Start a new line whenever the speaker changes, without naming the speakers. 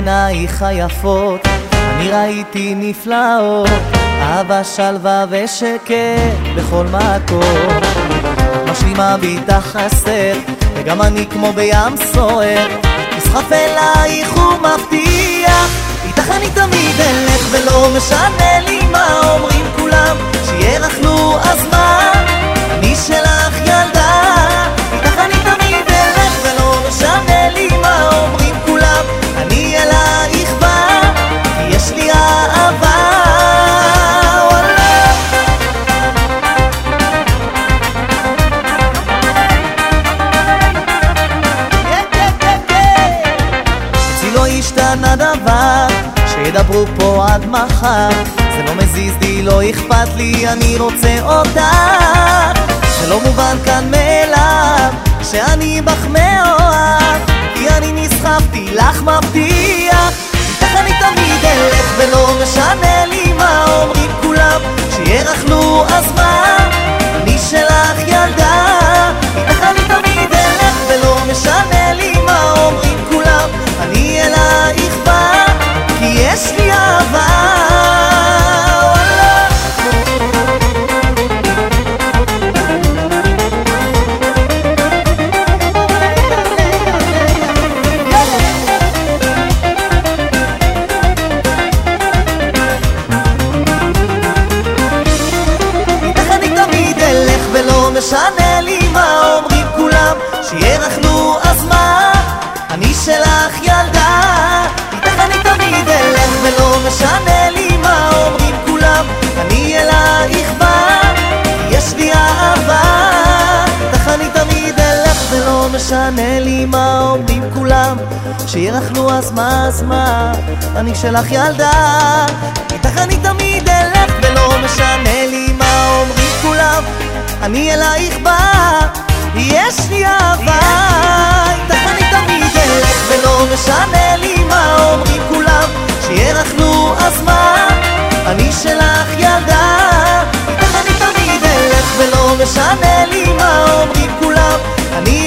בעינייך היפות אני ראיתי נפלאות, אהבה, שלווה ושקט בכל מקום. את משלימה בי את החסר, וגם אני כמו בים סוער, נסחף אלייך ומבטיח, איתך אני תמיד אלך ולא משנה לי מה אומרים כולם, שירחנו אז מה, אני שלך ילדה, איתך אני תמיד אלך ולא משנה לי מה אומרים כולם, אני אלייך בא, כי יש לי אהבה. השתנה דבר, שידברו פה עד מחר, זה לא מזיז לי, לא אכפת לי, אני רוצה אותך. זה לא מובן כאן מאליו, שאני בך מאוהב, כי אני נסחפתי לך מבטיח, איתך אני תמיד אלך ולא משנה לי מה אומרים כולם, שירחנו אז מה, אני שלך ילדה, איתך אני תמיד אלך ולא משנה לי מה אומרים כולם, אני אלייך בא, כי יש לי אהבה. איתך אני תמיד אלך ולא משנה לי מה אומרים כולם, שירחנו אז מה, אני שלך ילדה, איתך אני תמיד אלך ולא משנה לי מה אומרים כולם, אני אלייך בא, יש לי אהבה. איתך אני תמיד אלך ולא משנה לי מה אומרים כולם, שירחנו אז מה, אני שלך ילדה, איתך אני תמיד אלך ולא משנה לי מה אומרים כולם, אני אלייך בא, יש לי אהבה. איתך אני תמיד אלך ולא משנה לי מה אומרים כולם, שירחנו אז מה, אני שלך ילדה, איתך אני תמיד אלך ולא משנה לי מה אומרים כולם, אני